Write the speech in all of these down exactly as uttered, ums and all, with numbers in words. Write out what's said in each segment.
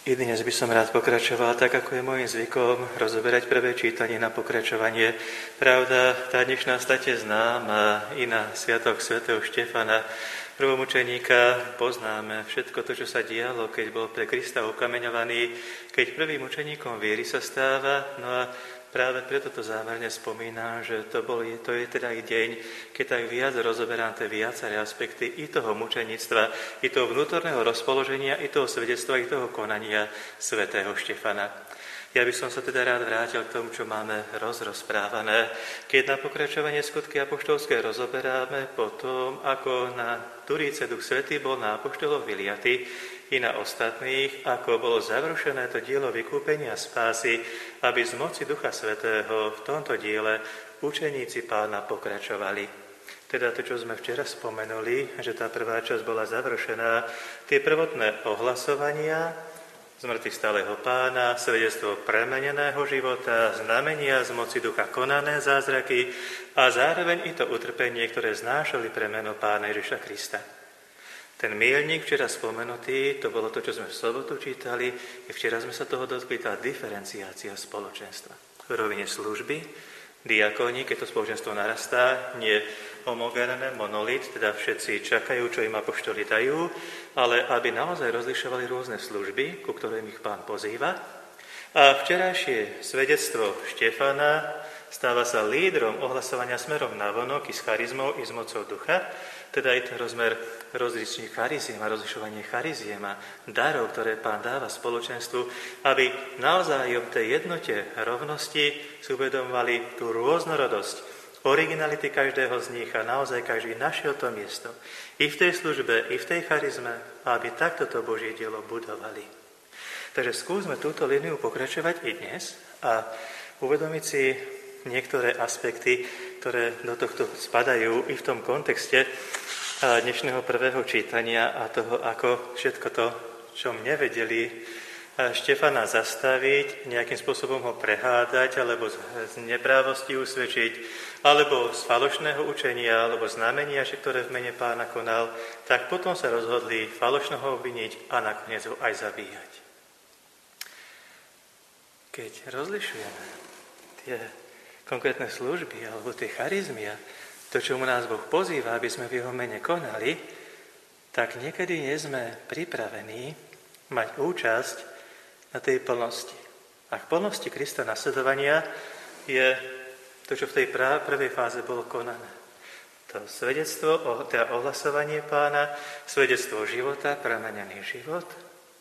I dnes by som rád pokračoval, tak ako je môjim zvykom, rozoberať prvé čítanie na pokračovanie. Pravda, tá dnešná state známa i na sviatok svätého Štefana, prvomučeníka, poznáme všetko to, čo sa dialo, keď bol pre Krista ukameňovaný, keď prvým učeníkom viery sa stáva. No a práve preto to zámerne spomínam, že to, bol, to je teda i deň, keď tak viac rozoberám tie viaceré aspekty i toho mučeníctva, i toho vnútorného rozpoloženia, i toho svedectva, i toho konania svätého Štefana. Ja by som sa teda rád vrátil k tomu, čo máme rozrozprávané. Keď na pokračovanie skutky apoštolské rozoberáme po tom, ako na Turíce Duch Svätý bol na apoštolov vyliaty i na ostatných, ako bolo završené to dielo vykúpenia spásy, aby z moci Ducha Svätého v tomto diele učeníci Pána pokračovali. Teda to, čo sme včera spomenuli, že tá prvá časť bola završená, tie prvotné ohlasovania zmrtvých stáleho Pána, svedectvo premeneného života, znamenia z moci Ducha konané zázraky a zároveň i to utrpenie, ktoré znášali pre meno Pána Ježiša Krista. Ten míľnik včera spomenutý, to bolo to, čo sme v sobotu čítali, i včera sme sa toho dotkli, tá diferenciácia spoločenstva. V rovine služby, diakóni, keď to spoločenstvo narastá, nie homogénne, monolit, teda všetci čakajú, čo im apoštoli dajú, ale aby naozaj rozlišovali rôzne služby, ku ktorým ich Pán pozýva. A včerajšie svedectvo Štefana stáva sa lídrom ohlasovania smerom navonok i s charizmou, i s mocou ducha, teda i ten rozmer rozličných chariziem a rozlišovanie chariziem a darov, ktoré Pán dáva spoločenstvu, aby navzájom tej jednote rovnosti si uvedomovali tú rôznorodosť, originality každého z nich a naozaj každý našiel to miesto i v tej službe, i v tej charizme, aby takto to Božie dielo budovali. Takže skúsme túto líniu pokračovať i dnes a uvedomiť si niektoré aspekty, ktoré do tohto spadajú i v tom kontexte dnešného prvého čítania a toho, ako všetko to, čo nevedeli Štefana zastaviť, nejakým spôsobom ho prehádať, alebo z neprávosti usvedčiť, alebo z falošného učenia, alebo znamenia, ktoré v mene Pána konal, tak potom sa rozhodli falošno ho obviniť a nakoniec ho aj zabíjať. Keď rozlišujeme tie konkrétne služby, alebo tie charizmy a to, čomu nás Boh pozýva, aby sme v jeho mene konali, tak niekedy nie sme pripravení mať účasť na tej plnosti. A k plnosti Krista nasledovania je to, čo v tej prvej fáze bolo konané. To svedectvo, teda ohlasovanie Pána, svedectvo života, premenený život,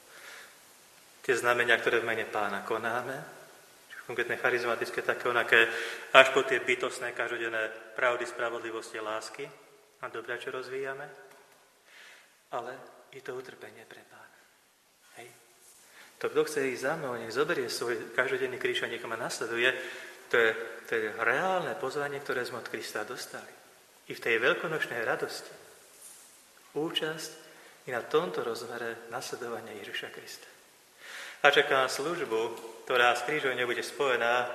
tie znamenia, ktoré v mene Pána konáme, konkrétne charizmatické, také onaké, až po tie bytostné, každodenné pravdy, spravodlivosti, lásky a dobrá, čo rozvíjame, ale i to utrpenie pre Pána. Hej. To, kto chce ísť za mnou, nech zoberie svoj každodenný kríž a nech ma nasleduje, to je, to je reálne pozvanie, ktoré sme od Krista dostali. I v tej veľkonočnej radosti. Účasť i na tomto rozmere nasledovania Ježiša Krista. A čaká službu, ktorá s krížom nebude spojená.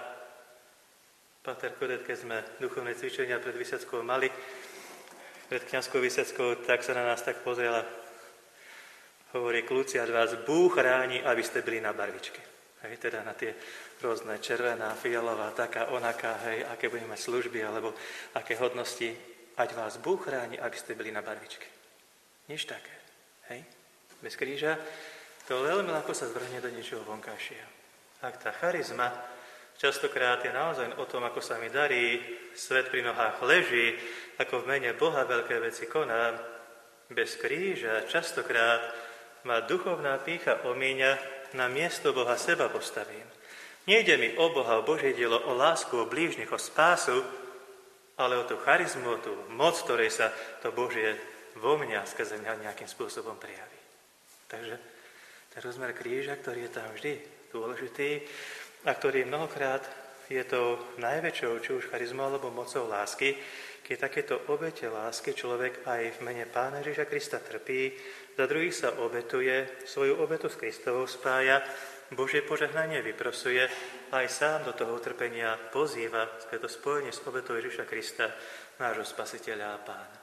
Pater Kodet, keď sme duchovné cvičenia pred vyseckou mali, pred kňazskou vyseckou, tak sa na nás tak pozrela. Hovorí, kľúci, až vás Búh chráni, aby ste byli na barvičke. Hej, teda na tie rôzne červená, fialová, taká, onaká, hej, aké budeme mať služby, alebo aké hodnosti, ať vás Búh chráni, aby ste byli na barvičke. Nič také, hej, bez kríža, to veľmi ľahko sa zvrhne do niečoho vonkajšieho. Ak tá charizma častokrát je naozaj o tom, ako sa mi darí, svet pri nohách leží, ako v mene Boha veľké veci konám, bez kríža častokrát ma duchovná pýcha omíňa, na miesto Boha seba postavím. Nejde mi o Boha, o Božie dielo, o lásku, o blížnych, o spásu, ale o tú charizmu, o tú moc, ktorej sa to Božie vo mňa skrze mňa nejakým spôsobom prejaví. Takže ten rozmer kríža, ktorý je tam vždy dôležitý a ktorý mnohokrát je to najväčšou, či už charizmou alebo mocou lásky, keď takéto obete lásky človek aj v mene Pána Ježiša Krista trpí, za druhých sa obetuje, svoju obetu s Kristovou spája, Božie požehnanie vyprosuje a aj sám do toho utrpenia pozýva, to spojenie s obetou Ježiša Krista, nášho Spasiteľa a Pána.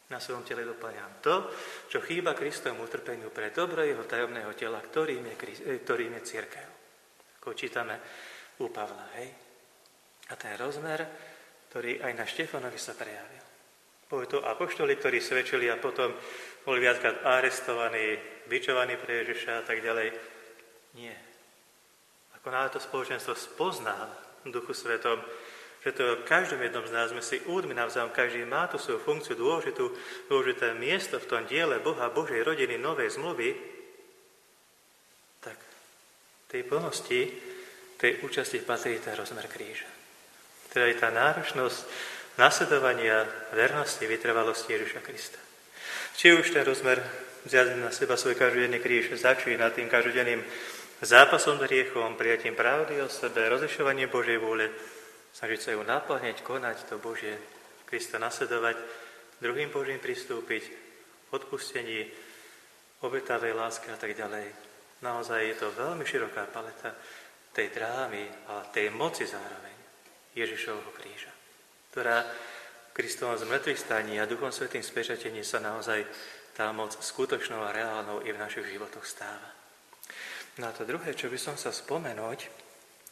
Na svojom tele dopájam to, čo chýba Kristovom utrpeniu pre dobro jeho tajomného tela, ktorým je, ktorým je cirkev. Ako čítame u Pavla, hej? A ten rozmer, ktorý aj na Štefanovi sa prejavil. Boli to apoštoli, ktorí svedčili a potom boli viackrát arestovaní, bičovaní pre Ježiša a tak ďalej. Nie. Ako náhle to spoločenstvo spoznal v Duchu Svetom, že to v každom jednom z nás sme si údmi navzájom, každý má tú svoju funkciu dôležitú, dôležité miesto v tom diele Boha, Božej rodiny, novej zmluvy, tak tej plnosti, tej účasti patrí ten rozmer kríža. Teda je tá náročnosť nasledovania vernosti, vytrvalosti Ježiša Krista. Či už ten rozmer vziať na seba svoj každodenný kríž začína tým každodenným zápasom s hriechom, prijatím pravdy o sebe, rozlišovaním Božej vôle, snažiť sa ju naplňať, konať to Božie, Krista nasledovať, druhým Božím pristúpiť, odpustení, obetavej láske a tak ďalej. Naozaj je to veľmi široká paleta tej drámy a tej moci zároveň Ježišovho kríža, ktorá Kristovom zmrtvých staní a Duchom Svätým spečatení sa naozaj tá moc skutočnou a reálnou i v našich životoch stáva. No a to druhé, čo by som sa spomenúť,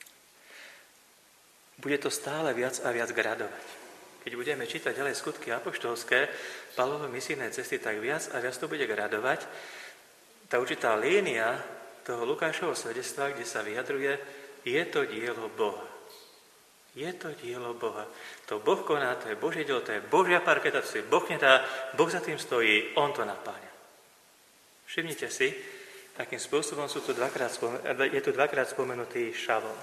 bude to stále viac a viac gradovať. Keď budeme čítať ďalej skutky apoštolské, Pavlové misijné cesty, tak viac a viac to bude gradovať. Tá určitá línia toho Lukášovho svedectva, kde sa vyjadruje, je to dielo Boha. Je to dielo Boha. To Boh koná, to je Božie dielo, to je Božia parketa, to si Boh nedá, Boh za tým stojí, On to napáňa. Všimnite si, takým spôsobom sú tu dvakrát spomen- je tu dvakrát spomenutý Šavol.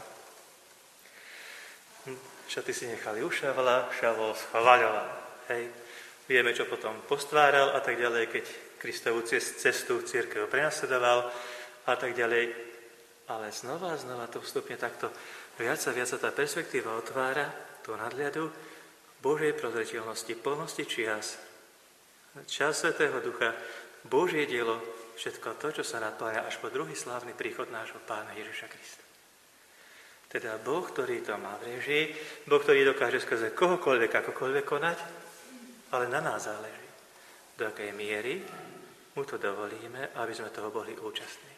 Šaty si nechali u Šavola, Šavol schvaľoval. Hej. Vieme, čo potom postváral a tak ďalej, keď Kristovú cestu cirkev prenasledoval a tak ďalej. Ale znova a znova to vstupne takto viac a viac sa tá perspektíva otvára, to nadhľadu Božej prozreteľnosti, plnosti čias, čas Svätého Ducha, Božie dielo, všetko to, čo sa napája až po druhý slávny príchod nášho Pána Ježiša Krista. Teda Boh, ktorý to má v réžii, Boh, ktorý dokáže skrze kohokoľvek, akokoľvek konať, ale na nás záleží. Do akej miery mu to dovolíme, aby sme toho boli účastní.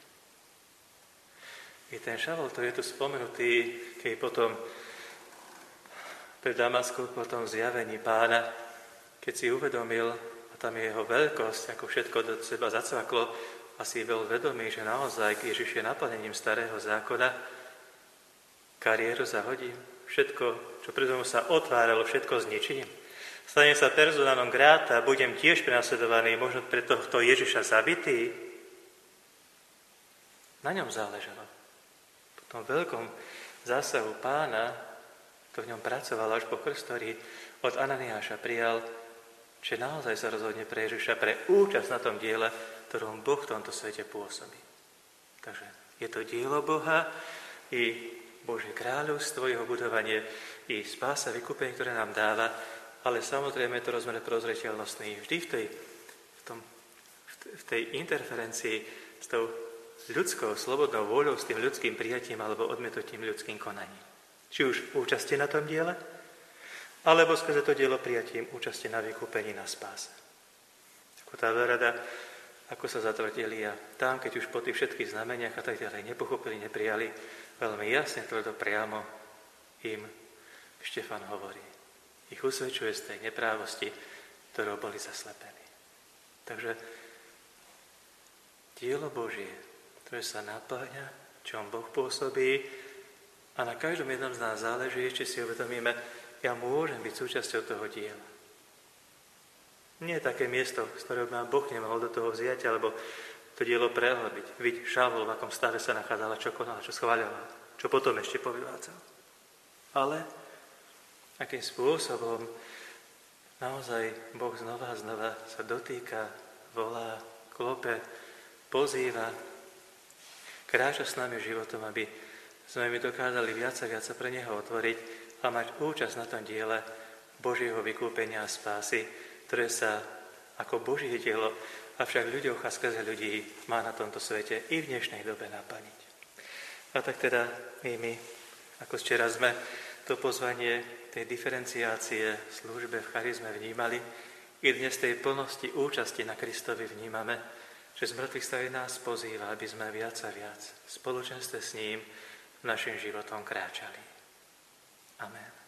I ten Šavol, to je tu spomenutý, keď potom pred Damaskou, po tom zjavení Pána, keď si uvedomil, a tam je jeho veľkosť, ako všetko do seba zacvaklo, a si bol vedomý, že naozaj Ježiš je naplnením starého zákona, kariéru zahodím, všetko, čo predo mnou sa otváralo, všetko zničím. Stane sa persona non grata, budem tiež prenasledovaný, možno pre tohto Ježiša zabitý. Na ňom záležalo. Po tom veľkom zásahu Pána, to v ňom pracoval až po krst, ktorý od Ananiáša prijal, že naozaj sa rozhodne pre Ježiša, pre účasť na tom diele, ktorom Boh v tomto svete pôsobí. Takže je to dielo Boha i Božie kráľovstvo, jeho budovanie i spása, vykúpenie, ktoré nám dáva, ale samozrejme je to rozmer prozreteľnostný vždy v tej, v, tom, v tej interferencii s tou ľudskou, slobodnou vôľou, s tým ľudským prijatím alebo odmietnutím ľudským konaním. Či už účasti na tom diele, alebo skrze to dielo prijatím účasti na vykúpení, na spáse. Ako tá verada, ako sa zatvrdili a tam, keď už po tých všetkých znameniach a tak ďalej nepochopili, neprijali, veľmi jasne tvrdo priamo im Štefan hovorí. Ich usvedčuje z tej neprávosti, ktorou boli zaslepení. Takže dielo Božie, ktoré sa napáňa, čom Boh pôsobí a na každom jednom z nás záleží, či si uvedomíme, ja môžem byť súčasťou toho diela. Nie je také miesto, z ktorého ma Boh nemohol do toho vziať, alebo to dielo prehlbiť. Vidť Šavol, v akom stave sa nachádzala, čo konala, čo schváľovala, čo potom ešte povyvádzal. Ale akým spôsobom naozaj Boh znova a znova sa dotýka, volá, klope, pozýva, kráča s nami životom, aby sme my dokázali viac a viac sa pre Neho otvoriť a mať účasť na tom diele Božieho vykúpenia a spásy, ktoré sa ako Božie dielo, avšak ľuďoch a skrze ľudí má na tomto svete i v dnešnej dobe naplniť. A tak teda my, my ako včera sme to pozvanie tej diferenciácie v službe v charizme vnímali, I dnes tej plnosti účasti na Kristovi vnímame, že z mŕtvych staví nás pozýva, aby sme viac a viac v spoločenstve s ním našim životom kráčali. Amen.